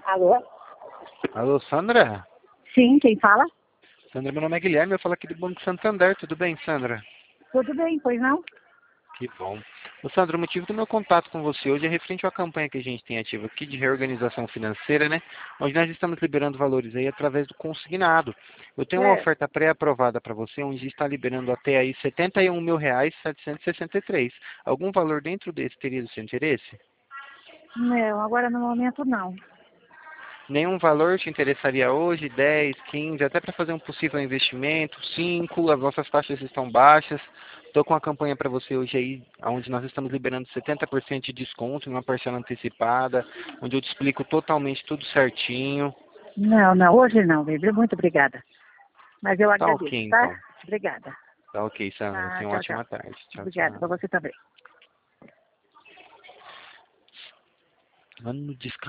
Alô? Alô, Sandra? Sim, quem fala? Sandra, meu nome é Guilherme, eu falo aqui do Banco Santander. Tudo bem, Sandra? Tudo bem, pois não? Que bom. Ô, Sandra, o motivo do meu contato com você hoje é referente à campanha que a gente tem ativa aqui de reorganização financeira, né? Onde nós estamos liberando valores aí através do consignado. Eu tenho uma É. oferta pré-aprovada para você, onde está liberando até aí R$ 71.763. Algum valor dentro desse teria do seu interesse? Não, agora no momento não. Nenhum valor te interessaria hoje? 10, 15, até para fazer um possível investimento? 5, as nossas taxas estão baixas. Estou com uma campanha para você hoje aí, onde nós estamos liberando 70% de desconto em uma parcela antecipada, onde eu te explico totalmente tudo certinho. Não, não, hoje não, baby. Muito obrigada. Mas eu Tá ok, agradeço, tá? então. Obrigada. Tá ok, Sandra. Ah, Tenha uma tchau, tchau. ótima tarde. Tchau, Obrigada, tchau. para você também. Mano,